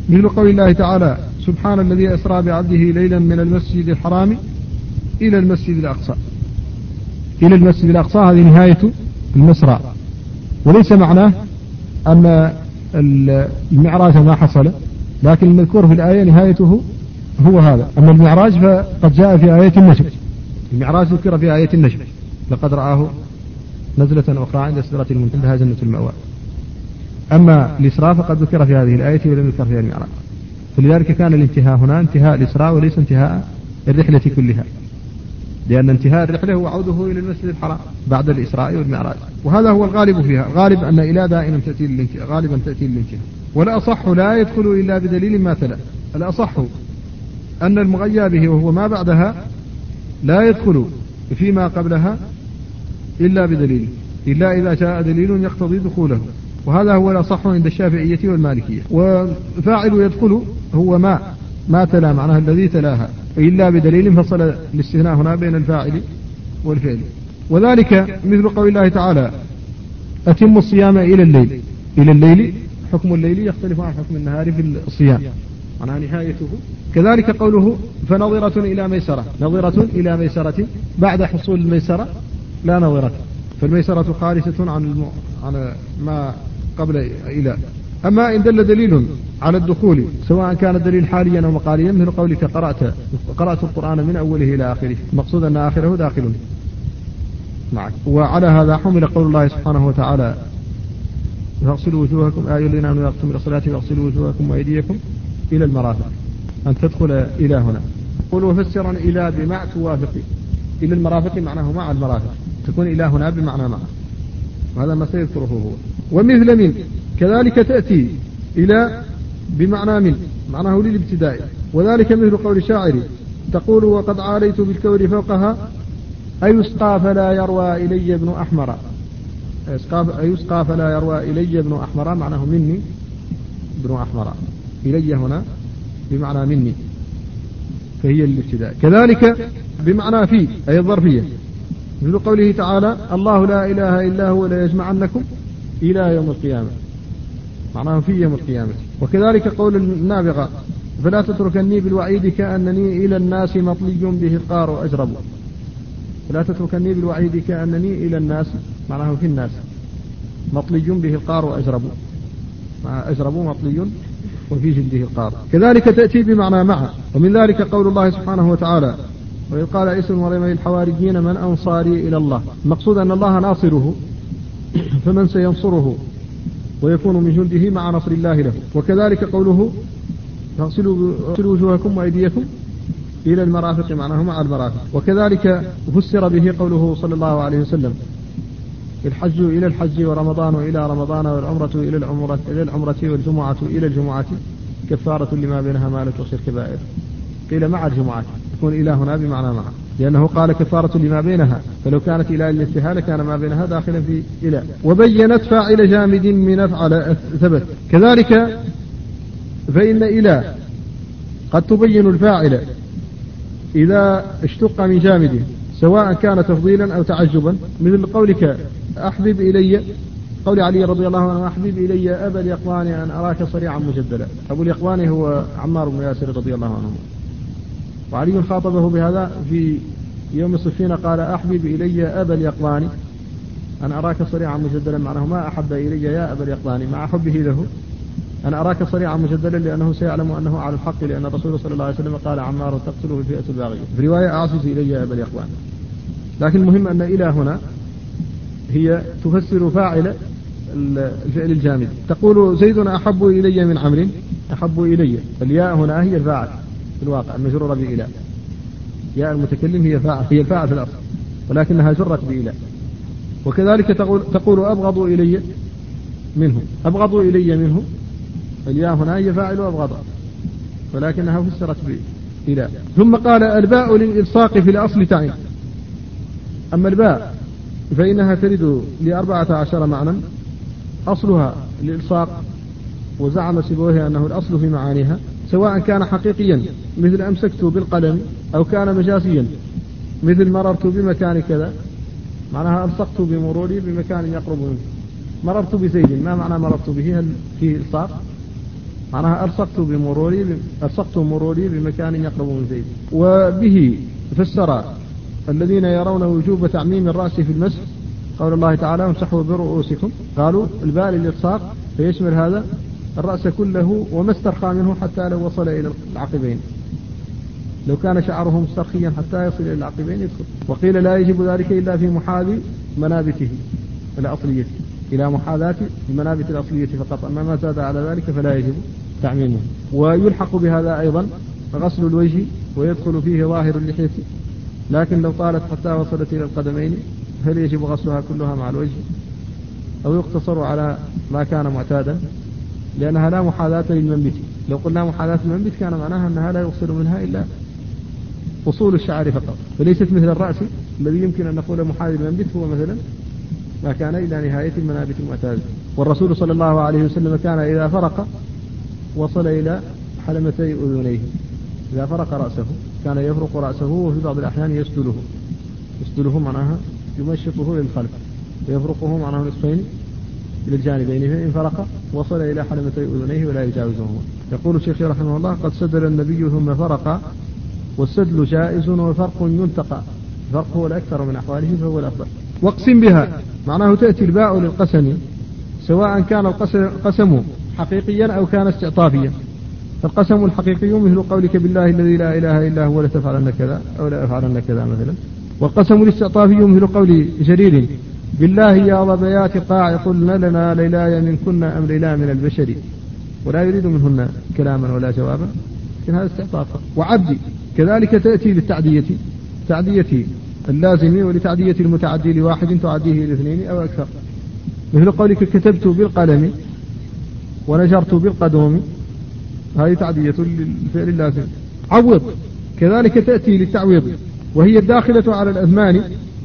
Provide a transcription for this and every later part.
مثل قول الله تعالى سبحان الذي أسرى بعبده ليلا من المسجد الحرام إلى المسجد الأقصى. إلى المسجد الأقصى هذه نهاية المسرى، وليس معناه أن المعراج ما حصل، لكن المذكور في الآية نهايته هو هذا. أما المعراج فقد جاء في آية النجم، المعراج ذكر في آية النجم لقد رآه نزلة أخرى عند سدرة المنتهى جنة المأوى. أما الإسراء فقد ذكر في هذه الآية ولم يذكر فيها المعراج، فلذلك كان الانتهاء هنا انتهاء الإسراء وليس انتهاء الرحلة كلها، لأن انتهاء الرحلة هو عوده إلى المسجد الحرام بعد الإسراء والمعراج، وهذا هو الغالب فيها. غالب أن إلى دائما تأتي للانتهاء، غالبا تأتي للانتهاء. ولا أصح لا يدخل إلا بدليل ما تلا. الأصح أن المغيى به وهو ما بعدها لا يدخل فيما قبلها إلا بدليل، إلا إذا جاء دليل يقتضي دخوله، وهذا هو الأصح عند الشافعية والمالكية. وفاعل يدخل هو ما تلا معناه الذي تلاها، إلا بدليل فصل الاستثناء هنا بين الفاعل والفعل. وذلك مثل قول الله تعالى أتم الصيام إلى الليل. إلى الليل حكم الليل يختلف عن حكم النهار في الصيام، معناها نهايته. كذلك قوله فنظرة إلى ميسرة، نظرة إلى ميسرة بعد حصول الميسرة لا نظرة، فالميسرة خالصة عن ما قبل إلى. أما إن دل دليل على الدخول سواء كان الدليل حاليا أو مقاليا، مثل قولك قرأت القرآن من أوله إلى آخره، المقصود أن آخره داخل معك. وعلى هذا حمل قول الله سبحانه وتعالى فاغسلوا وجوهكم الذين آمنوا يقتم إلى الصلاة فاغسلوا وجوهكم وأيديكم إلى المرافق، أن تدخل إلى هنا. قل وفسرا إلى بمع توافق، إلى المرافق معناه مع المرافق، تكون إلى هنا بمعنى مع، وهذا ما سيذكره هو. ومثل من كذلك تأتي إلى بمعنى من، معناه للابتداء. وذلك مثل قول شاعر تقول وقد عاليت بالكور فوقها أيسقى فلا يروى إلي ابن أحمر، أيسقى فلا يروى إلي ابن أحمر معناه مني ابن أحمر، إلي هنا بمعنى مني فهي الابتداء. كذلك بمعنى في أي الظرفية، مثل قوله تعالى الله لا إله إلا هو لا يجمعنكم إلى يوم القيامة، معناه في يوم القيامة. وكذلك قول النابغة فلا تتركني بالوعيد كأنني إلى الناس مطلي به القار أجرب، فلا تتركني بالوعيد كأنني إلى الناس معناه في الناس مطلي به القار أجرب، أجرب مطلي وفي جلده القار. كذلك تأتي بمعنى مع. ومن ذلك قول الله سبحانه وتعالى وإذ قال عيسى ابن مريم للحواريين من أنصاري إلى الله، المقصود أن الله ناصره، فمن سينصره ويكون من جنده مع نصر الله له. وكذلك قوله فاغسلوا وجوهكم وأيديكم إلى المرافق معناه مع المرافق. وكذلك فسر به قوله صلى الله عليه وسلم الحج إلى الحج ورمضان إلى رمضان والعمرة إلى العمرة والجمعة إلى الجمعة كفارة لما بينها ما لا تغشر كبائر. قيل مع الجمعة، تكون إلى هنا بمعنى مع، لأنه قال كفارة لما بينها، فلو كانت إلى الاستهالة كان ما بينها داخلا في إلى. وبينت فاعل جامد من أفعل ثبت. كذلك فإن إلى قد تبين الفاعل إذا اشتق من جامد سواء كان تفضيلا أو تعجبا، مثل قولك أحبب إلي، قول علي رضي الله عنه أحبب إلي أبا اليقظان أن أراك صريعا مجدلا. أبو اليقظان هو عمار بن ياسر رضي الله عنه، وعلي خاطبه بهذا في يوم صفين قال أحبب إلي أبا اليقظان أن أراك صريعا مجدلا، معناه ما أحب إلي يا أبا اليقظان مع حبه له أن أراك صريعا مجدلا، لأنه سيعلم أنه على الحق، لأن الرسول صلى الله عليه وسلم قال عمار تقتله الفئة الباغية، في رواية أعصص إلي يا أبا اليقظان. لكن المهم أن إلى هنا هي تفسر فاعل الفعل الجامد. تقول زيد أحب إلي من عمرو، أحب إلي، الياء هنا هي الفاعل في الواقع المجرورة بإلى، ياء المتكلم هي الفاعل في الأصل ولكنها جرت بإلى. وكذلك تقول أبغض إلي منه، أبغض إلي منه، الياء هنا هي فاعل أبغض ولكنها فسرت بإلى. ثم قال الباء للإلصاق في الأصل تعين. أما الباء فإنها ترد ل14 معنى، أصلها الإلصاق، وزعم سيبويه أنه الأصل في معانيها سواء كان حقيقيا مثل أمسكت بالقلم أو كان مجازيا مثل مررت بمكان كذا، معناها ألصقت بمروري بمكان يقرب منه. مررت بزيد، ما معنى مررت به؟ هل فيه إلصاق؟ معناها ألصقت مروري بمكان يقرب من زيد. وبه فسر الذين يرون وجوب تعميم الرأس في المسح قول الله تعالى امسحوا برؤوسكم، قالوا الباء للإلصاق فيشمل هذا الرأس كله وما استرخى منه حتى لو وصل إلى العقبين، لو كان شعره مسترخيا حتى يصل إلى العقبين يدخل. وقيل لا يجب ذلك إلا في محاذي منابته الأصلية، إلى محاذاة المنابت الأصلية فقط، أما ما زاد على ذلك فلا يجب تعميمه. ويلحق بهذا أيضا غسل الوجه ويدخل فيه ظاهر اللحية، لكن لو طالت حتى وصلت إلى القدمين هل يجب غسلها كلها مع الوجه أو يقتصر على ما كان معتادا، لأنها لا محاذاة للمنبت. لو قلنا محاذاة المنبت كان معناها أنها لا يغسل منها إلا أصول الشعر فقط، فليست مثل الرأس الذي يمكن أن نقول محاذي المنبت هو مثلا ما كان إلى نهاية المنابت المعتادة. والرسول صلى الله عليه وسلم كان إذا فرق وصل إلى حلمتي أذنيه، إذا فرق رأسه كان يفرق رأسه، وفي بعض الأحيان يسدله معناها يمشطه للخلف ويفرقه معناه نصفين إلى الجانبين، فإن فرق وصل إلى حلمتي أذنيه ولا يجاوزهما. يقول الشيخ رحمه الله قد سدل النبي ثم فرق، والسدل جائز وفرق ينتقى، الفرق هو الأكثر من أحواله فهو الأفضل. واقسم بها معناه تأتي الباء للقسم سواء كان القسم حقيقيا أو كان استعطافيا. فالقسم الحقيقي مثل قولك بالله الذي لا إله إلا هو لتفعلن كذا أو لا أفعلن كذا مثلا. والقسم الاستعطافي مثل قول جرير بالله يا ضبيات قاع قلنا لنا ليلاي من كنا أم ليلا من البشر، ولا يريد منهن كلاما ولا جوابا، لكن هذا استعطاف. وعبدي كذلك تأتي للتعدية، تعدية اللازم ولتعدية المتعدي لواحد تعديه لاثنين أو أكثر، مثل قولك كتبت بالقلم ونجرت بالقدوم، هذه تعدية للفعل اللازم. عوض كذلك تأتي للتعويض، وهي الداخلة على الأثمان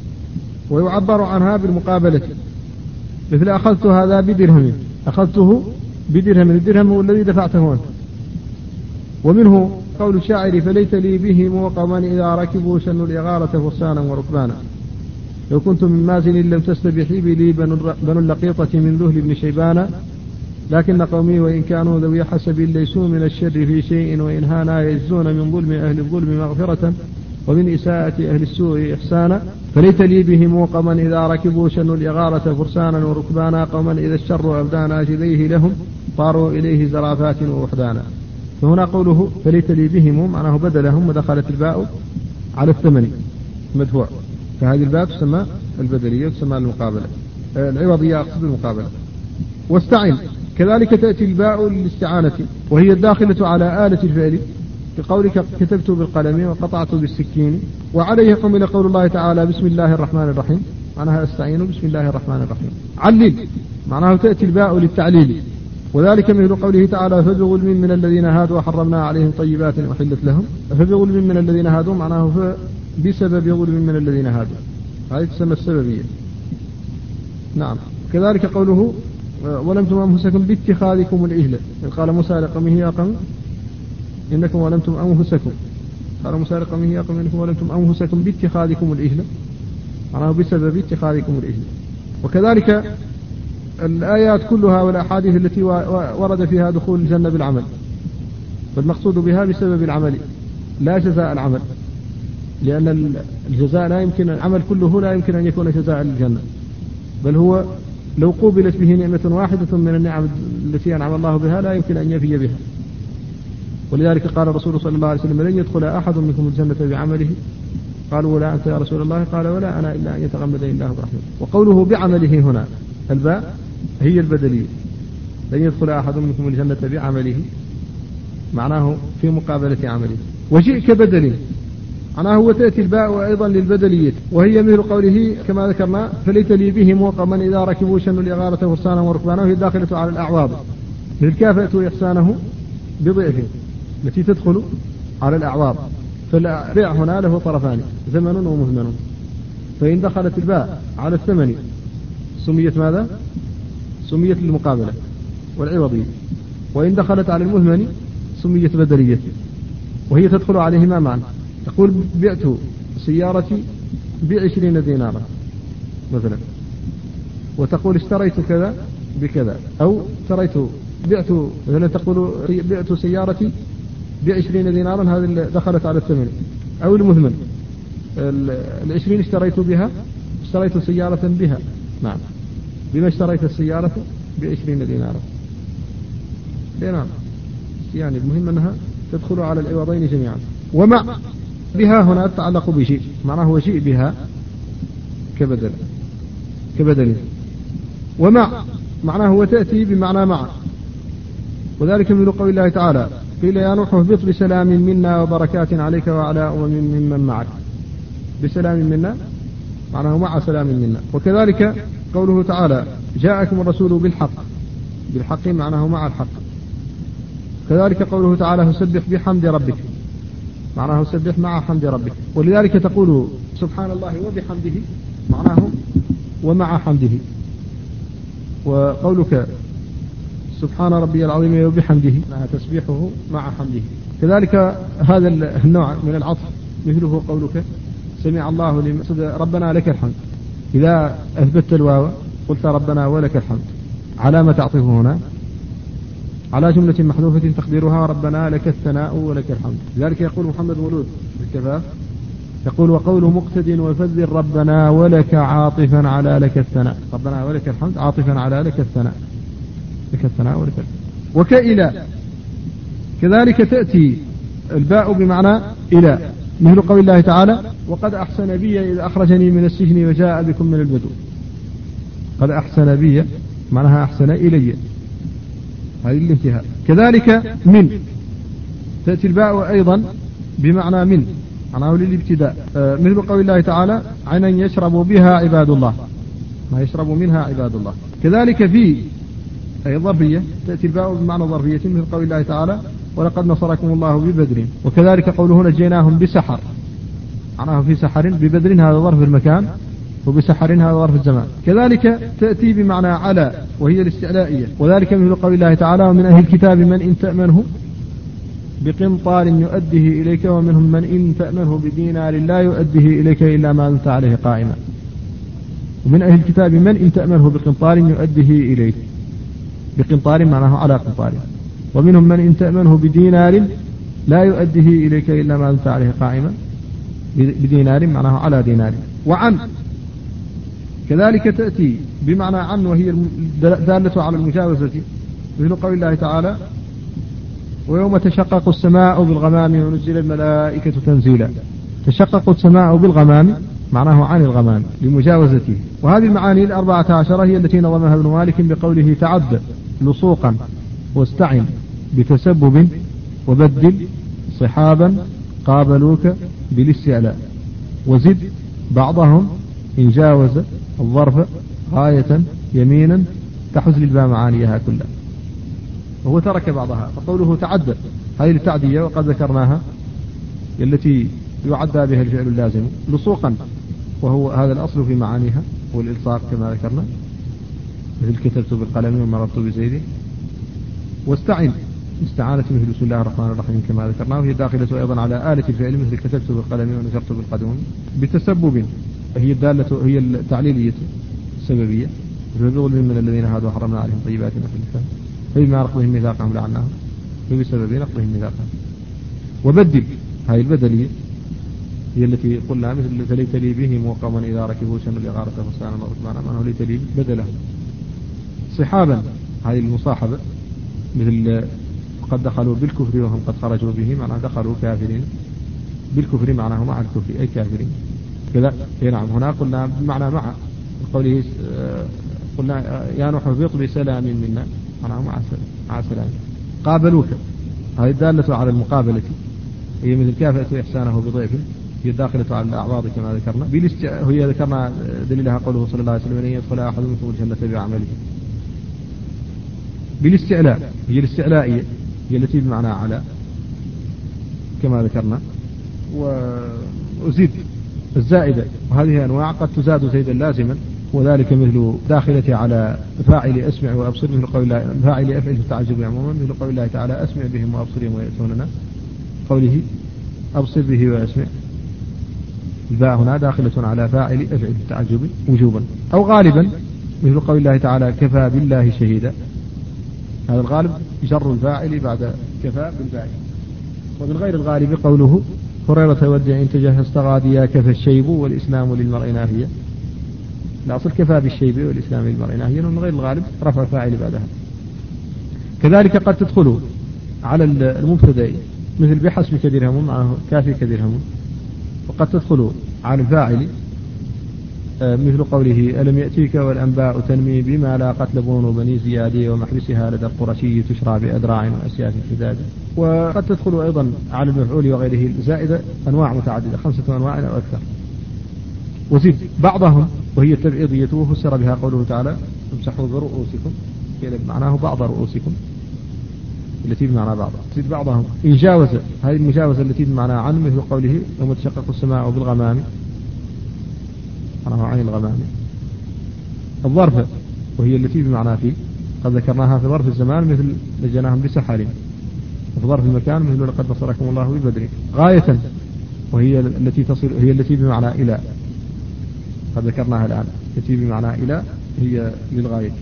ويعبر عنها بالمقابلة، مثل أخذت هذا بدرهم، أخذته بدرهم، الدرهم هو الذي دفعته أنت. ومنه قول الشاعر فليت لي بهم وقوما إذا ركبوا شنوا الإغارة فرسانا وركبانا، لو كنت من مازن لم تستبحي بي بنو اللقيطة من ذهل بن شيبان، لكن قومي وإن كانوا ذوي حسب ليسوا من الشر في شيء، وإن هانا يجزون من ظلم أهل الظلم مغفرة ومن إساءة أهل السوء إحسانا. فليت لي بهم وقوما إذا ركبوا شنوا الإغارة فرسانا وركبانا، قوما إذا الشر أبدانا جذيه لهم طاروا إليه زرافات ووحدانا. فهنا قوله فليت لي بهم معناه بدلهم، ودخلت الباء على الثمن مدفوع، فهذه الباء تسمى البدلية تسمى المقابلة العوضية، أقصد المقابلة. واستعن كذلك تأتي الباء للاستعانة، وهي الداخلة على آلة الفعل بقولك كتبت بالقلم وقطعت بالسكين. وعليه حمل قول الله تعالى بسم الله الرحمن الرحيم، معناها استعين بسم الله الرحمن الرحيم. علل معناه تأتي الباء للتعليل، وذلك مثل قوله تعالى فبظلم من الذين هادوا حرمنا عليهم طيبات أحلت لهم. فبظلم من الذين هادوا معناه بسبب ظلم من الذين هادوا، هذه تسمى السببية. نعم. كذلك قوله ولمتم أنفسكم باتخاذكم العجل، قال موسى لقومه يا قوم إنكم ولمتم أنفسكم، قال موسى لقومه يا قوم إنكم ولمتم أنفسكم باتخاذكم العجل، معناه بسبب اتخاذكم العجل. وكذلك الآيات كلها والأحاديث التي ورد فيها دخول الجنة بالعمل، فالمقصود بها بسبب العمل لا جزاء العمل، لأن الجزاء لا يمكن، العمل كله لا يمكن أن يكون جزاء للجنة، بل هو لو قوبلت به نعمة واحدة من النعم التي أنعم الله بها لا يمكن أن يفي بها. ولذلك قال الرسول صلى الله عليه وسلم لن يدخل أحد منكم الجنة بعمله، قالوا ولا أنت يا رسول الله، قال ولا أنا إلا أن يتغمدني الله برحمته. وقوله بعمله هنا الباء هي البدلية، لن يدخل أحد منكم الجنة بعمله معناه في مقابلة عمله. وجئ كبدل معناه وتأتي الباء أيضا للبدلية، وهي مثل قوله كما ذكرنا فليت لي بهم وقوما إذا ركبوا شنوا الإغارة فرسانا وركبانا، وهي داخلة على الأعواض مثل كافأة إحسانه بضعف التي تدخل على الأعواض. فالرع هنا له طرفان زمن ومزمن، فإن دخلت الباء على الثمن سميت ماذا؟ سميت المقابلة والعوضية، وإن دخلت على المزمن سميت بدلية، وهي تدخل عليهما معا. تقول بعت سيارتي ب20 دينارا مثلا، وتقول اشتريت كذا بكذا، أو اشتريت مثلا تقول بعت سيارتي ب20 دينارا، هذه دخلت على الثمن. أو المثمن 20 اشتريت سيارة بها. نعم، بما اشتريت السيارة ب20 دينارا. نعم، يعني المهم أنها تدخل على العوضين جميعا. ومع بها هنا تتعلق بشيء، معناه هو شيء بها كبدل. ومع معناه هو تأتي بمعنى مع، وذلك من قول الله تعالى: قيل يا نوح اهبط بسلام منا وبركات عليك وعلى ممن معك. بسلام منا معناه مع سلام منا. وكذلك قوله تعالى: جاءكم الرسول بالحق معناه مع الحق. كذلك قوله تعالى: فسبح بحمد ربك معناه سبح مع حمد ربك. ولذلك تقول سبحان الله وبحمده معناه ومع حمده. وقولك سبحان ربي العظيم وبحمده مع تسبيحه مع حمده. كذلك هذا النوع من العطف مثله قولك سمع الله لمن ربنا لك الحمد. إذا أثبت الواو قلت ربنا ولك الحمد، علامة تعطفه هنا على جملة محذوفة تقديرها ربنا لك الثناء ولك الحمد. لذلك يقول محمد مولود في الكفاف يقول: وقول مقتد وفذ ربنا ولك عاطفا على لك الثناء. ربنا ولك الحمد عاطفا على لك الثناء، لك الثناء ولك الحمد. وكإلى كذلك تأتي الباء بمعنى إلى، مثل قول الله تعالى: وقد أحسن بي إذ أخرجني من السجن وجاء بكم من البدو. قد أحسن بي معناها أحسن إلي، هذه الانتهاء. كذلك من تأتي الباء أيضا بمعنى من معناه للابتداء، مثل قول الله تعالى: عينا يشرب بها عباد الله، ما يشرب منها عباد الله. كذلك في أي ظرفية تأتي الباء بمعنى ظرفية، مثل قول الله تعالى: ولقد نصركم الله ببدر. وكذلك قوله: نجيناهم بسحر معناه في سحر. ببدر هذا ظرف المكان، وبسحر هذا ظرف الزمان. كذلك تأتي بمعنى على وهي الاستعلائية، وذلك مثل قول الله تعالى: ومن أهل الكتاب من إن تأمنه بقنطار يؤديه إليك ومنهم من إن تأمنه بدينار لا يؤديه إليك إلا ما أنت عليه قائما. ومن أهل الكتاب من إن تأمنه بقنطار يؤديه إليك، بقنطار معناه على قنطار. ومنهم من إن تأمنه بدينار لا يؤديه إليك إلا ما أنت عليه قائما، بدينار معناه على دينار. وعن كذلك تأتي بمعنى عن وهي دالة على المجاوزة، مثل قول الله تعالى: ويوم تشقق السماء بالغمام ونزل الملائكة تنزيلا. تشقق السماء بالغمام معناه عن الغمام لمجاوزته. وهذه المعاني 14 هي التي نظمها ابن مالك بقوله: تعد لصوقا واستعن بتسبب وبدل صحابا قابلوك بالاستعلاء وزد بعضهم إن جاوز الظرف غاية يمينا كحزل الباء معانيها كلها. وهو ترك بعضها، فقوله تعدى هذه التعدية وقد ذكرناها التي يعدى بها الفعل اللازم. لصوقا وهو هذا الأصل في معانيها والإلصاق كما ذكرنا، مثل كتبت بالقلم ومررت بزيد. واستعن استعانة مثل بسم الله الرحمن الرحيم كما ذكرنا، وهي داخلة أيضا على آلة الفعل مثل كتبت بالقلم ونشرت بالقدم. بتسبب هي الدالة هي التعليلية السببية، بظلم من الذين هادوا حرمنا عليهم طيبات مثل فبما نقضهم ميثاقهم لعناهم وبسبب نقضهم ميثاقهم. وبدل هذه البدلية هي التي قلنا مثل فليت لي بهم وقوما إذا ركبوا شن الإغارة فسانا وركبانا معناه ليت لي بدله. صحابا هذه المصاحبة مثل قد دخلوا بالكفر وهم قد خرجوا به معناه دخلوا كافرين بالكفر معناه مع الكفر أي كافرين كذا. نعم هنا قلنا بمعنى مع قوله قلنا يا نوح اهبط بسلام منا معناه مع سلام. قابلوك هذه الدالة على المقابلة هي مثل كافأة إحسانه بضيف، هي داخلة على الأعراض كما ذكرنا. هي ذكرنا دليلها قوله صلى الله عليه وسلم: لن يدخل أحد منكم الجنة بعمله. بالاستعلاء هي الاستعلائية هي التي بمعنى على كما ذكرنا. وزيد الزائدة وهذه أنواع قد تزاد زيدا لازما، وذلك مثل داخلة على فاعل أسمع وأبصر مثل قول الله فاعل أفعل التعجب عموما مثل قول الله تعالى: أسمع بهم وأبصرهم ويأتوننا. قوله أبصر به وأسمع الباء هنا داخلة على فاعل أفعل التعجب وجوبا أو غالبا مثل قول الله تعالى: كفى بالله شهيدا. هذا الغالب جر الفاعل بعد كفى بالباء. ومن غير الغالب قوله هريرة ودع إن تجهزت غادياك فالشيب والإسلام للمرء ناهية. الأصل كفى بالشيب والإسلام للمرء ناهية، ومن غير الغالب رفع الفاعل بعدها. كذلك قد تدخل على المبتدأ مثل بحسبك درهم معه كافيك درهم، وقد تدخل على الفاعل مثل قوله ألم يأتيك والأنباء تنمي بما لا قتل بون بني زيادية ومحبسها لدى القرشي تشرى بأدراع وأسياف الحداد. وقد تدخل أيضا على المفعول وغيره زائدة أنواع متعددة 5 أنواع أو أكثر. وزد بعضهم وهي التبعيضية وفسر بها قوله تعالى امسحوا برؤوسكم معناه بعض رؤوسكم التي بمعنى بعض. زد بعضهم إن جاوز، هذه المجاوزة التي بمعنى عن مثل قوله يوم تشقق السماء بالغمام معناه عن الغمام. الظرف وهي التي بمعنى في قد ذكرناها في ظرف الزمان مثل نجيناهم بسحر، وفي ظرف المكان مثل لقد نصركم الله ببدر. غاية وهي التي تصل هي التي بمعنى إلى قد ذكرناها الآن، التي بمعنى إلى هي للغاية.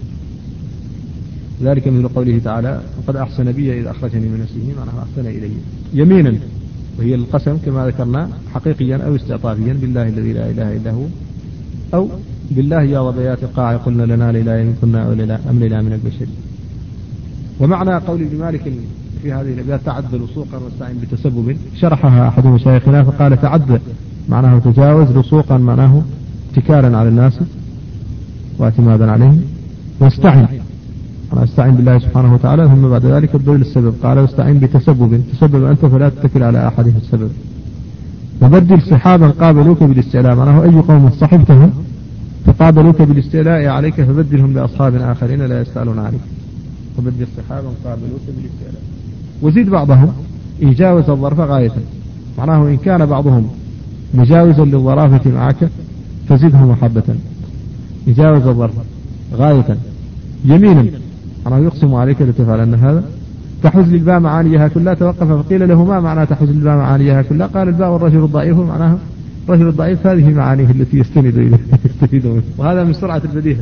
ذلك مثل قوله تعالى وقد أحسن بي إذ أخرجني من نفسه معناه أحسن إلي. يمينا وهي القسم كما ذكرنا حقيقيا أو استعطافيا بالله الذي لا إله إلا هو، أو بالله يا ضبيات القاع قلنا لنا لإله إن كنا أم لنا من البشر. ومعنى قول ابن مالك في هذه الأبيات تعد لصوقا واستعن بتسبب شرحها أحد مشايخنا فقال تعد معناه تجاوز، لصوقا معناه اتكالا على الناس واعتمادا عليهم، واستعن أنا أستعين بالله سبحانه وتعالى ثم بعد ذلك الدليل السبب قال واستعين بتسبب، تسبب أنت فلا تتكل على أحد في السبب. وبدل صحابا قابلوك بالاستعلاء معناه أي قوم صحبتهم فقابلوك بالاستعلاء عليك فبدلهم بأصحاب آخرين لا يستعلون عليك. وبدل صحابا قابلوك بالاستعلاء. وزيد بعضهم إن جاوز الظرف غاية معناه إن كان بعضهم مجاوزا للظرافة معك فزده محبة. إن جاوز الظرف غاية يمينا أنا يقسم عليك لتفعلن هذا تحوز للباء معانيها كلها. توقف فقيل له ما معنى تحوز للباء معانيها كلها؟ قال الباء والرجل الضعيف معناه الرجل الضعيف هذه معانيه التي يستند إليه يستفيد منه، وهذا من سرعة البديهة.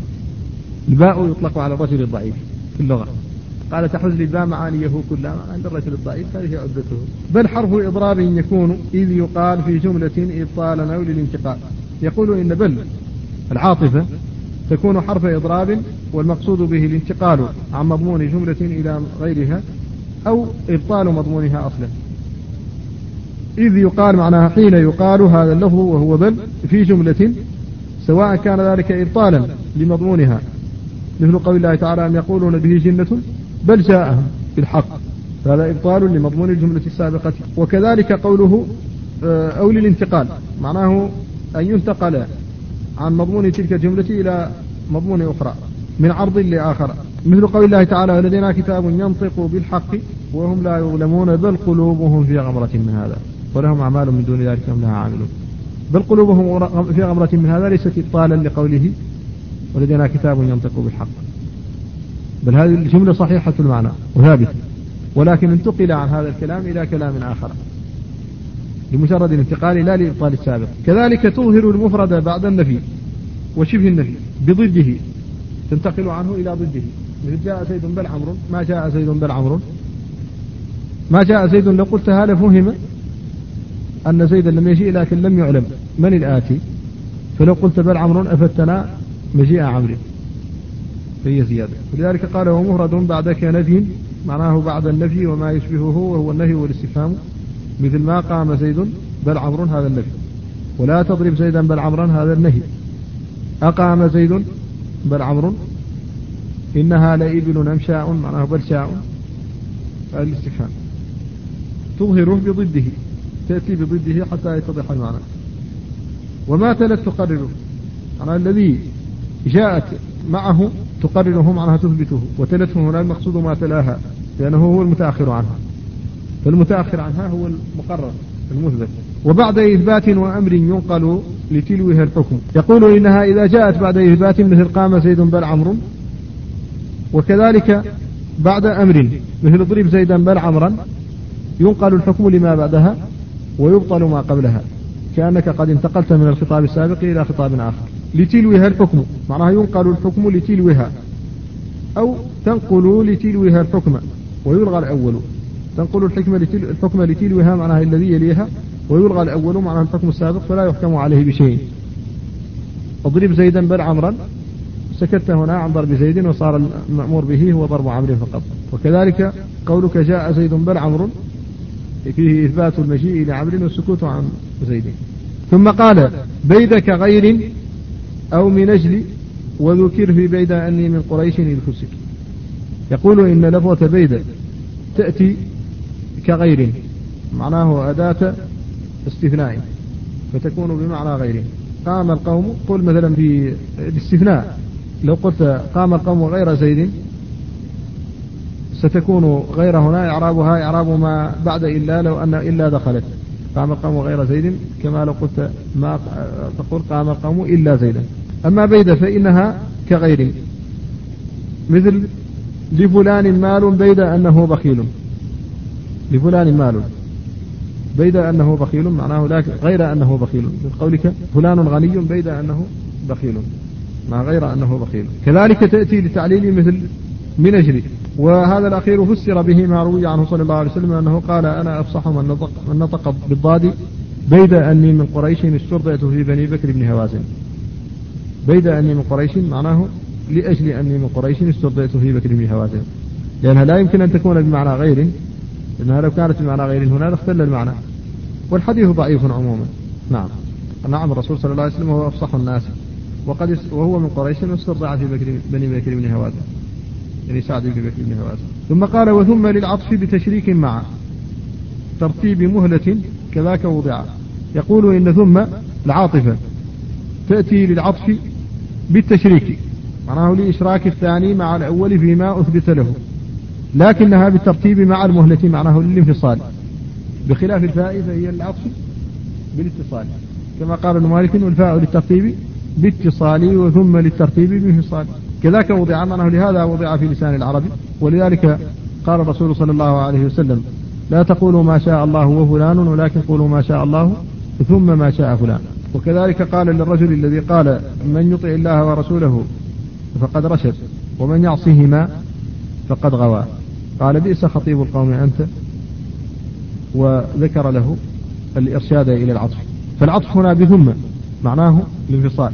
الباء يطلق على الرجل الضعيف في اللغة. قال تحوز للباء معانيه كلها عند الرجل الضعيف هذه عدته. بل حرف إضراب يكون إذ يقال في جملة إبطالا أو للانتقال. يقول إن بل العاطفة تكون حرف إضراب والمقصود به الانتقال عن مضمون جملة إلى غيرها أو إبطال مضمونها أصلا. إذ يقال معناها حين يقال هذا اللفظ وهو بل في جملة سواء كان ذلك إبطالا لمضمونها مثل قول الله تعالى أم يقولون به جنة بل جاءهم بالحق هذا إبطال لمضمون الجملة السابقة. وكذلك قوله أو للانتقال معناه أن ينتقل عن مضمون تلك الجملة إلى مضمون أخرى من عرض لآخر مثل قول الله تعالى ولدينا كتاب ينطق بالحق وهم لا يظلمون بل قلوبهم في غمرة من هذا ولهم أعمال من دون ذلك هم لها عاملون. بل قلوبهم في غمرة من هذا ليست إبطالا لقوله ولدينا كتاب ينطق بالحق، بل هذه الجملة صحيحة المعنى وثابتة، ولكن انتقل عن هذا الكلام إلى كلام آخر لمجرد الانتقال لا لإبطال السابق. كذلك تظهر المفرد بعد النفي وشبه النفي بضده تنتقل عنه إلى ضده مثل جاء زيد بل عمرو ما جاء زيد بل عمرو. ما جاء زيد لو قلتها لفهم أن زيدا لم يجيء لكن لم يعلم من الآتي، فلو قلت بل عمرو أفتنا مجيء عمرو فهي زيادة. ولذلك قال ومفرد بعد كنفي معناه بعد النفي وما يشبهه وهو النهي والاستفهام مثل ما قام زيد بل عمرو هذا النفي ولا تضرب زيدا بل عمرا هذا النهي. أقام زيد بل عمرو إنها لإبل أمشاء معناه بل شاء هذا الاستفهام. تظهره بضده تأتي بضده حتى يتضح المعنى. وما تلت تقرره معناه الذي جاءت معه تقرره معناها تثبته، وتلته هنا المقصود ما تلاها لأنه هو المتأخر عنها، فالمتأخر عنها هو المقرر المثبت. وبعد إثبات وأمر ينقل لتلوها الحكم. يقول إنها إذا جاءت بعد إثبات مثل قام زيد بل عمرو، وكذلك بعد أمر مثل اضرب زيدا بل عمرا ينقل الحكم لما بعدها ويبطل ما قبلها كأنك قد انتقلت من الخطاب السابق إلى خطاب آخر. لتلوها الحكم معناها ينقل الحكم لتلوها أو تنقل لتلوها الحكم ويلغى الأول. تنقل الحكم لتلوها معناها الذي يليها، ويلغى الأول معناها الحكم السابق فلا يحكم عليه بشيء. اضرب زيدا بل عمرا، سكت هنا عن ضرب زيد وصار المأمور به هو ضرب عمرو فقط. وكذلك قولك جاء زيد بل عمرو فيه إثبات المجيء لعمرو والسكوت عن زيد. ثم قال بيد كغير أو من أجل وذكر في بيد أني من قريش الفسك. يقول إن لفظة بيد تأتي كغير معناه أداة استثناء فتكون بمعنى غيره. قام القوم، قل مثلا في الاستثناء لو قلت قام القوم غير زيد ستكون غير هنا إعرابها إعراب ما بعد إلا، لو أن إلا دخلت. قام القوم غير زيد كما لو قلت ما تقول قام القوم إلا زيدا. أما بيد فإنها كغير، مثل لفلان مال بيد أنه بخيل. لفلان مال بيد أنه بخيل معناه لكن غير أنه بخيل، من قولك فلان غني بيد أنه بخيل مع غير أنه بخيل. كذلك تأتي لتعليل مثل من أجل، وهذا الأخير فسر به ما روي عنه صلى الله عليه وسلم أنه قال أنا أفصح من نطق بالضاد بيد أني من قريش استرضعت في بني بكر بن هوازن. بيد أني من قريش معناه لأجل أني من قريش استرضعت في بكر بن هوازن، لأنها لا يمكن أن تكون بمعنى غير، لأنها لو كانت بمعنى غير هنا لاختل المعنى. والحديث ضعيف عموما. نعم الرسول صلى الله عليه وسلم هو أفصح الناس وهو من قريش واسترضع في بني بكر بن هوازن، يعني سعد بن بكر بن هوازن. ثم قال وثم للعطف بتشريك مع ترتيب مهلة كذاك وضع. يقول إن ثم العاطفة تأتي للعطف بالتشريك معناه لإشراك الثاني مع الأول فيما أثبت له، لكنها بالترتيب مع المهلة معناه للانفصال، بخلاف الفاء فهي العطف بالاتصال كما قال ابن مالك والفاء للترتيب باتصال وثم للترتيب بانفصال. كذاك وضع معناه لهذا وضع في لسان العرب، ولذلك قال الرسول صلى الله عليه وسلم لا تقولوا ما شاء الله وفلان ولكن قولوا ما شاء الله ثم ما شاء فلان. وكذلك قال للرجل الذي قال من يطع الله ورسوله فقد رشد ومن يعصهما فقد غوى، قال بئس خطيب القوم أنت، وذكر له الإرشاد إلى العطف. فالعطف هنا بثم معناه الانفصال،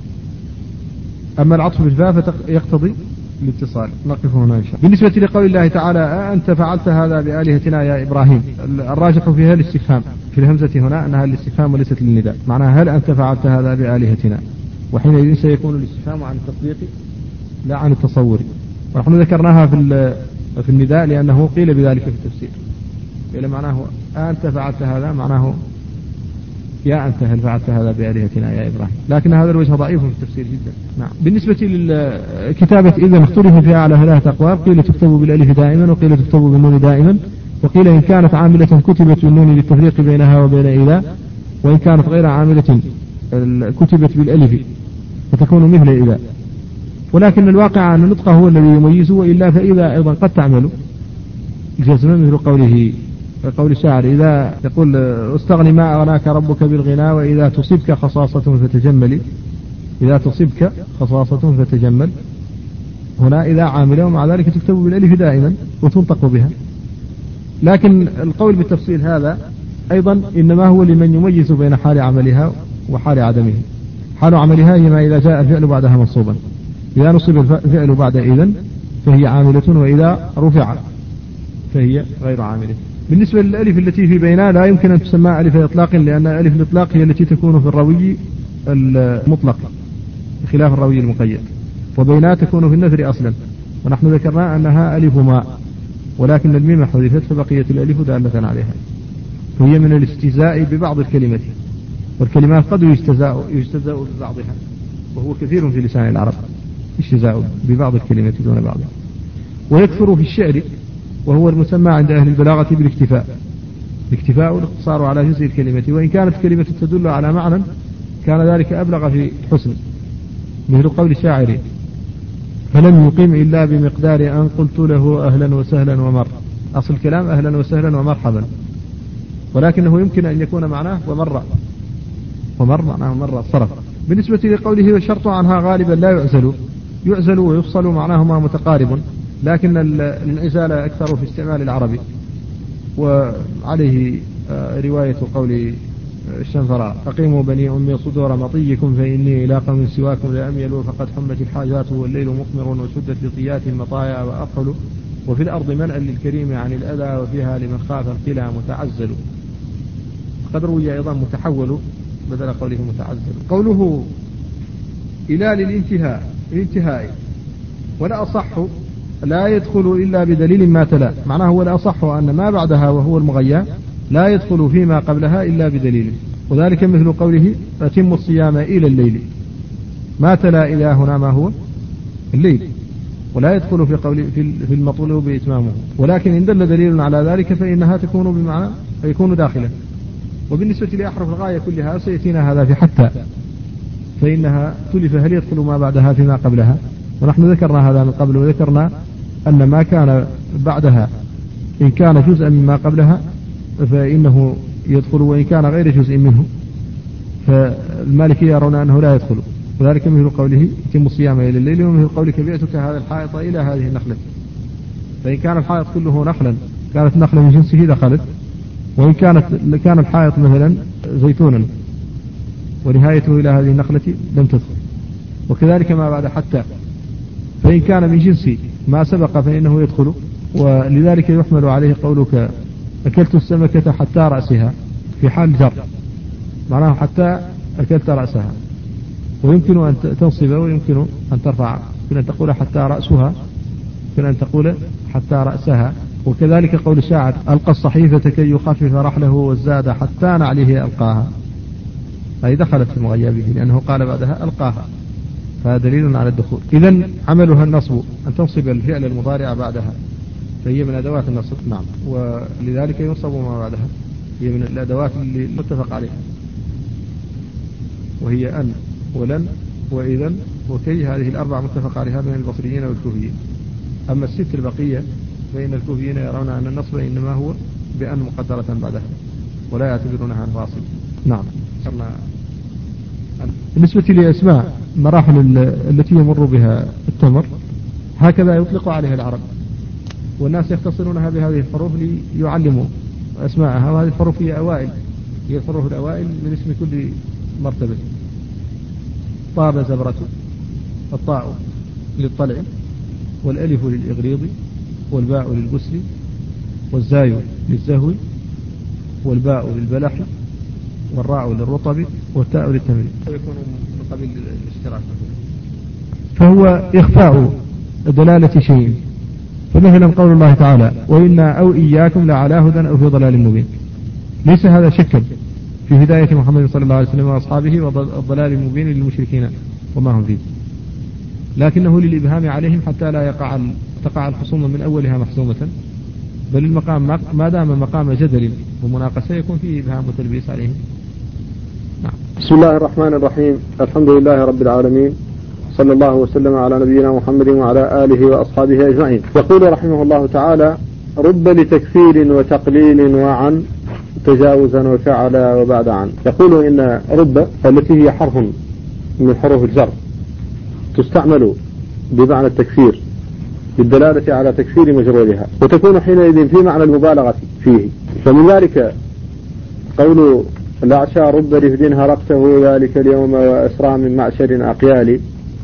أما العطف بالفاء فيقتضي الاتصال. نقف هنا إن شاء الله. بالنسبة لقول الله تعالى أنت فعلت هذا بآلهتنا يا إبراهيم، الراجح فيها الاستفهام في الهمزة هنا أنها الاستفهام وليست للنداء، معناها هل أنت فعلت هذا بآلهتنا، وحينئذ سيكون الاستفهام عن التطبيق لا عن التصور. ونحن ذكرناها في النداء لأنه قيل بذلك في التفسير، قيل معناه أنت فعلت هذا معناه يا أنت هل فعلت هذا بآلهتنا يا إبراهيم، لكن هذا الوجه ضعيف في التفسير جدا. نعم. بالنسبة للكتابة إذا اختلف فيها على 3 أقوال، قيل تكتب بالألف دائما وقيل تكتب بالنون دائما، وقيل إن كانت عاملة كتبت بالنون للتفريق بينها وبين إذا، وإن كانت غير عاملة كتبت بالألف فتكون مثل إذا. ولكن الواقع أن النطق هو الذي يميزه، وإلا فإذا أيضا قد تعمل الجزم، مثل قول الشاعر إذا يقول استغني ما أغناك ربك بالغنى وإذا تصبك خصاصة فتجمل. إذا تصبك خصاصة فتجمل هنا إذا عاملة، ومع ذلك تكتب بالألف دائما وتنطق بها. لكن القول بالتفصيل هذا أيضا إنما هو لمن يميز بين حال عملها وحال عدمه. حال عملها هي ما إذا جاء الفعل بعدها منصوبا، إذا نصب الفعل بعد إذن فهي عاملة، وإذا رفع فهي غير عاملة. بالنسبة للألف التي في بينها لا يمكن أن تسمى ألف إطلاق، لأن ألف الإطلاق هي التي تكون في الروي المطلق بخلاف الروي المقيد، وبينها تكون في النثر أصلا، ونحن ذكرنا أنها ألف ماء، ولكن الميم حذفت فبقيت الألف دالة عليها، فهي من الاستهزاء ببعض الكلمة، والكلمات قد يستهزأ ببعضها، وهو كثير في لسان العرب استهزاء ببعض الكلمات دون بعضها. ويكثر في الشعر، وهو المسمى عند أهل البلاغة بالاكتفاء. الاكتفاء والاقتصار على جزء الكلمة، وإن كانت كلمة تدل على معنى كان ذلك أبلغ في حسن، مثل قول الشاعر فلم يقيم إلا بمقدار أن قلت له أهلا وسهلا ومر. أصل الكلام أهلا وسهلا ومرحبا، ولكنه يمكن أن يكون معناه ومر معناه مر الصرف. بالنسبة لقوله والشرط عنها غالبا لا يعزل، يعزل ويفصل معناهما متقارب، لكن الانعزال أكثر في استعمال العربي. وعليه رواية قول الشنفراء: أقيموا بني أمي صدور مطيكم فإني إلى قوم سواكم لا أميل، فقد حمت الحاجات والليل مقمر وشدت لطيات المطايا وأقل، وفي الأرض منأ للكريم عن الأذى وفيها لمن خاف القلى متعزل. قد روي أيضا متحول بدل قوله متعزل. قوله إلى للانتهاء ولا أصح لا يدخل إلا بدليل ما تلا، معناه هو الأصح أن ما بعدها وهو المغيّة لا يدخل فيما قبلها إلا بدليل، وذلك مثل قوله أتم الصيام إلى الليل، ما تلا إلى هنا ما هو الليل، ولا يدخل في قول في المطلوب إتمامه، ولكن إن دل دليل على ذلك فإنها تكون بمعنى فيكون داخلا. وبالنسبة لأحرف الغاية كلها سيأتينا هذا في حتى، فإنها تلف هل يدخل ما بعدها فيما قبلها، ونحن ذكرنا هذا من قبل، وذكرنا أن ما كان بعدها إن كان جزءا مما قبلها فإنه يدخل، وإن كان غير جزء منه فالمالكية يرون أنه لا يدخل، وذلك مثل قوله يتم الصيام إلى الليل، ومثل قولك بعتك هذا الحائط إلى هذه النخلة، فإن كان الحائط كله نخلا كانت نخلة من جنسه دخلت، وإن كان الحائط مثلا زيتونا ونهايته إلى هذه النخلة لم تدخل. وكذلك ما بعد حتى، فإن كان من جنس ما سبق فإنه يدخل، ولذلك يحمل عليه قولك أكلت السمكة حتى رأسها في حال جر، معناه حتى أكلت رأسها، ويمكن أن تنصب ويمكن أن ترفع، يمكن أن تقول حتى رأسها، يمكن أن تقول حتى رأسها. وكذلك قول الشاعر ألقى الصحيفة كي يخفف رحله والزاد حتى نعله ألقاها، أي دخلت في مغيابه لأنه قال بعدها ألقاها، فهذا دليل على الدخول. إذن عملها النصب أن تنصب الفعل المضارع بعدها، فهي من أدوات النصب. نعم، ولذلك ينصب ما بعدها، هي من الأدوات اللي متفق عليها، وهي أن ولن وإذن وكي، هذه الأربع متفق عليها بين البصريين والكوفيين. أما الست البقية فإن الكوفيين يرون أن النصب إنما هو بأن مقدرة بعدها ولا يعتبرونها فاصل. نعم. بالنسبة لأسماء مراحل التي يمر بها التمر هكذا يطلق عليها العرب، والناس يختصرونها بهذه الحروف ليعلموا أسماءها، وهذه الحروف هي أوائل، هي الحروف الأوائل من اسم كل مرتبة. طاب زبرة، الطاء للطلع، والألف للإغريض، والباء للبسل، والزاي للزهو، والباء للبلح، والراء للرطب، والتاء للتمرين. ويكون من قبيل الاشتراك، فهو إخفاء دلالة شيء. فمثلا قول الله تعالى وإنا أو إياكم لعلى هدى أو في ضلال مبين، ليس هذا شكا في هداية محمد صلى الله عليه وسلم وأصحابه والضلال المبين للمشركين وما هم فيه، لكنه للإبهام عليهم حتى لا تقع الخصومة من أولها محسومة، بل المقام ما دام مقام جدل ومناقشة يكون فيه إبهام وتلبيس عليهم. نعم. بسم الله الرحمن الرحيم، الحمد لله رب العالمين، صلى الله وسلم على نبينا محمد وعلى آله وأصحابه أجمعين. يقول رحمه الله تعالى رب لتكثير وتقليل وعن تجاوزا وفعل وبعد عن. يقول إن رب التي هي حرف من حروف الجر تستعمل بمعنى التكثير بالدلالة على تكثير مجرورها، وتكون حينئذ في معنى المبالغة فيه. فمن ذلك قول الأعشى رب رفد هرقته ذلك اليوم وأسرى من معشر أقيال.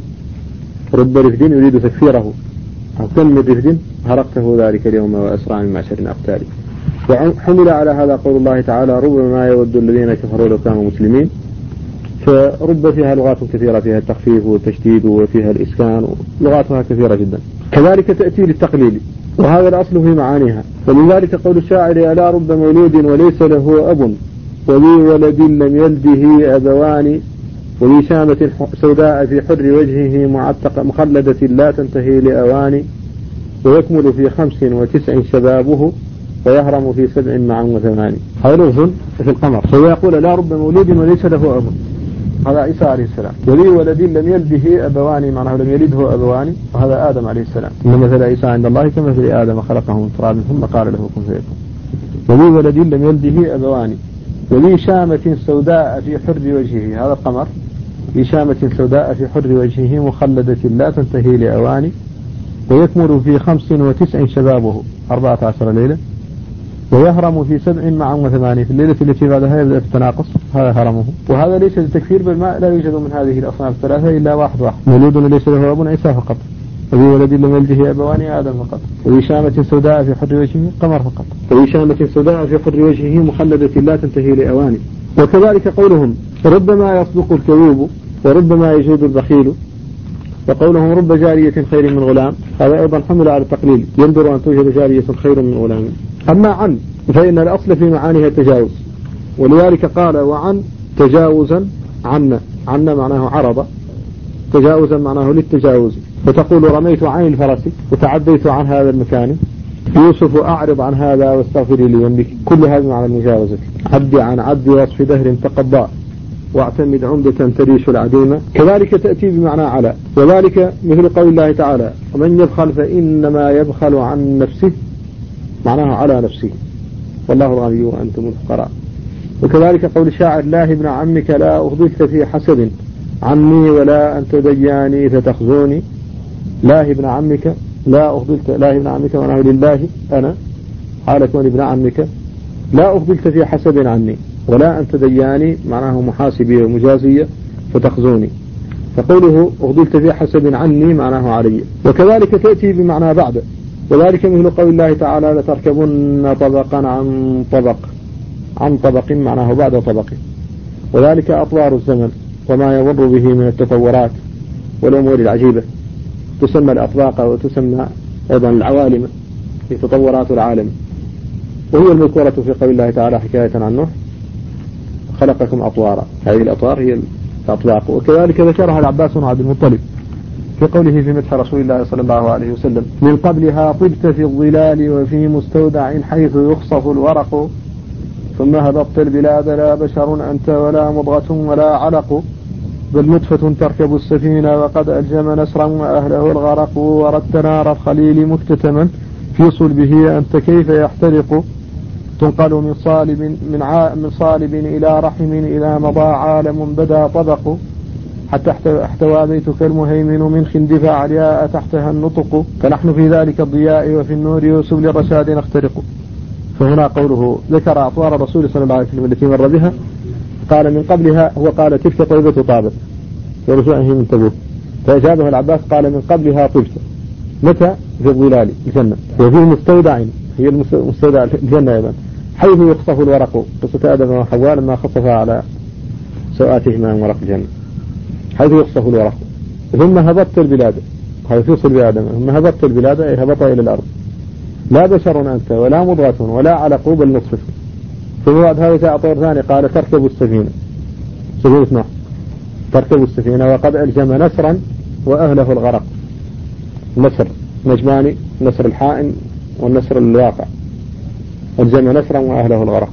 رب رفد يريد تكثيره، أو كم من رفد هرقته ذلك اليوم وأسرى من معشر أقيال. وحمل على هذا قول الله تعالى ربما يود الذين كفروا لو كانوا مسلمين. فرب فيها لغات كثيرة، فيها التخفيف والتشديد وفيها الإسكان، لغاتها كثيرة جدا. كذلك تأتي للتقليل، وهذا الأصل في معانيها. ومن ذلك قول الشاعر ألا رب مولود وليس له أب وذي ولد لم يلده أبوان وذي شامة سوداء في حر وجهه معتق مخلدة لا تنتهي لأوان ويكمل في 95 شبابه ويهرم في 7 مع وثمان. هذا لغز في القمر. فهو يقول لا رب مولود وليس له أب، هذا عيسى عليه السلام. وذي ولد لم يلده أبوان، معناه لم يلده أبوان، وهذا آدم عليه السلام. إن مثل عيسى عند الله كمثل آدم خلقه من تراب ثم قال له كن فيكون. وذي ولد لم يلده أبوان وذي شامة سوداء في حر وجهه، هذا القمر بشامة سوداء في حر وجهه مخلدة لا تنتهي لأواني، ويكمل في 95 شبابه 14 ليلة، ويهرم في 7 مع 8 في الليلة التي بعدها يبدأ في التناقص، هذا هرمه. وهذا ليس للتكفير، بل لا يوجد من هذه الأصناف الثلاثة إلا واحد مولود ليس له أب عيسى فقط، وذي ولد لم يلده أبوان آدم فقط، وذي شامة سوداء في حر وجهه قمر فقط، وذي شامة سوداء في حر وجهه مخلدة لا تنتهي لأواني. وكذلك قولهم ربما يصدق الكذوب وربما يجود البخيل، وقولهم رب جارية خير من غلام، هذا أيضا حمل على التقليل، يندر أن توجد جارية خير من غلام. أما عن فإن الأصل في معانيها التجاوز، ولذلك قال وعن تجاوزا عنا معناه عرض، تجاوزا معناه للتجاوز. فتقول رميت عن الفرس وتعديت عن هذا المكان، يوسف أعرض عن هذا واستغفري لذنبك، كل هذا معنى المجاوزة. عدي عن عد وصف دهر تقضى، واعتمد عمدة تريش العديمة. كذلك تأتي بمعنى على، وذلك مثل قول الله تعالى ومن يبخل فإنما يبخل عن نفسه، معناه على نفسه، والله الغني وأنتم الفقراء. وكذلك قول الشاعر لا ابن عمك لا أغضلت في حسد عني ولا أنت دياني فتخزوني. لا ابن عمك لا أغضلت، لا ابن عمك معناه لله أنا حال كون ابن عمك، لا أغضلت في حسد عني ولا أنت دياني معناه محاسبية ومجازية فتخزوني. فقوله أغضلت في حسد عني معناه علي. وكذلك تأتي بمعنى بعد، وذلك مثل قول الله تعالى لتركبن طبقا عن طبق معناه بعد طبق. وذلك أطوار الزمن وما يمر به من التطورات والأمور العجيبة، تسمى الأطباق وتسمى أيضا العوالم في تطورات العالم، وهي المذكورة في قول الله تعالى حكاية عن نوح خلقكم أطوارا، هذه الأطوار هي الأطباق. وكذلك ذكرها العباس بن عبد المطلب في قوله في مدح رسول الله صلى الله عليه وسلم من قبلها طبت في الظلال وفي مستودع حيث يخصف الورق، ثم هبطت البلاد لا بشر أنت ولا مضغة ولا علق، بل نطفة تركب السفينة وقد ألجم نسرا وأهله الغرق، وردت نار الخليل مكتتما في صلبه أنت كيف يحترق، تنقل من صالب إلى رحم إذا مضى عالم بدا طبق، حتى احتوى بيتك المهيمن من خندف علياء تحتها النطق، فنحن في ذلك الضياء وفي النور وسبل الرشاد نخترق. فهنا قوله ذكر أطوار الرسول صلى الله عليه وسلم التي مر بها، قال من قبلها، هو قال تلك طيبة طابت ورجوعه من تبوك، فأجابه العباس قال من قبلها طبت، متى؟ في الظلال الجنة، وفي مستودع، هي المستودع الجنة أيضا، حيث يخصف الورق، قصة آدم وحواء لما خصف على سوآتهما من ورق الجنة، حيث يخصف الورق. ثم هبطت البلاد، حيث يوصل بآدم، ثم هبطت البلاد أي هبط إلى الأرض، لا بشر أنت ولا مضغة ولا علق بل نطفة. ثم بعد هذا أطور ثاني قال تركب السفينة، سفينة نوح، تركب السفينة وقد ألجم نسرا وأهله الغرق. نسر نجماني، نسر الحائن والنسر الواقع، ألجم نسرا وأهله الغرق.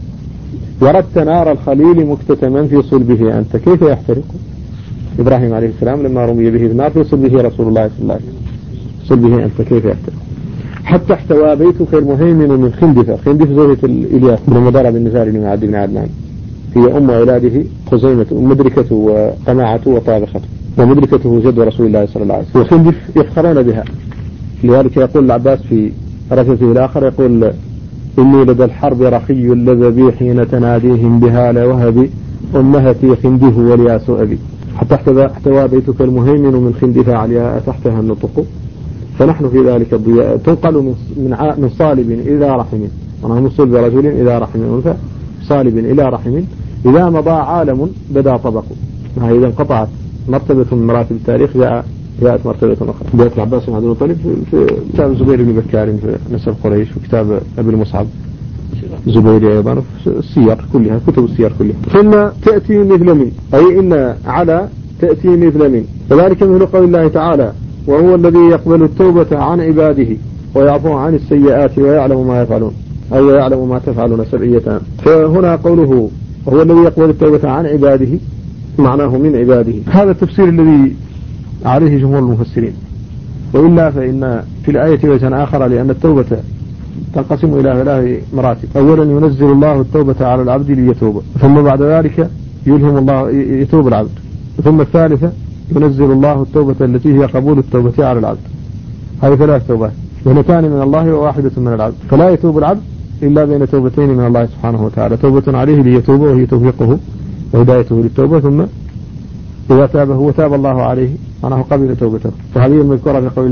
وردت نار الخليل مكتتما في صلبه أنت كيف يحترق، إبراهيم عليه السلام لما رمي به النار في صلبه رسول الله صلى الله عليه وسلم، صلبه أنت كيف يحترق. حتى احتوى بيتك المهيمن من خندفة، خندف زوجة الإلياس بن مضرب النزاري بن عبد بن عدنان، هي أم أولاده خزيمة مدركته وقماعته وطابخته، ومدركته جد رسول الله صلى الله عليه وسلم، وخندف يفخرون بها. لذلك يقول العباس في رجله الآخر يقول إني لدى الحرب رخي لذ بي حين تناديهم بها لوهبي أمهتي خندف والياس أبي. حتى احتوى بيتك المهيمن من خندف علياء تحتها النطق، فنحن في ذلك الضياء. تنقل من صالب إلى رحم، ونحن نصل برجل إلى رحم أنثى، صالب إلى رحم إذا مضى عالم بدا طبق. إذا انقطعت مرتبة من مراتب التاريخ جاءت مرتبة أخرى. جاءت العباس بن عبد المطلب في كتاب زبير بن بكار في نسب قريش، وكتاب أبي المصعب زبير أيضا في السير كلها، كتب السير كلها. ثم تأتي مثل من، أي إن على تأتي مثل من، وذلك مثل قول الله تعالى وهو الذي يقبل التوبة عن عباده ويعفو عن السيئات ويعلم ما يفعلون، أو يعلم ما تفعلون سبعيتان. فهنا قوله وهو الذي يقبل التوبة عن عباده معناه من عباده، هذا التفسير الذي عليه جمهور المفسرين. وإلا فإن في الآية وجها آخر، لأن التوبة تنقسم إلى 3 مراتب. أولا ينزل الله التوبة على العبد ليتوب، ثم بعد ذلك يلهم الله يتوب العبد، ثم الثالثة ينزل الله التوبة التي هي قبول التوبة على العبد. هذه 3 توبات، اثنتان من الله وواحدة من العبد، فلا يتوب العبد إلا بين توبتين من الله سبحانه وتعالى، توبة عليه ليتوب وهي توفيقه وهدايته للتوبة، ثم إذا تاب هو تاب الله عليه معناه قبل توبته. وهذه المذكورة في قول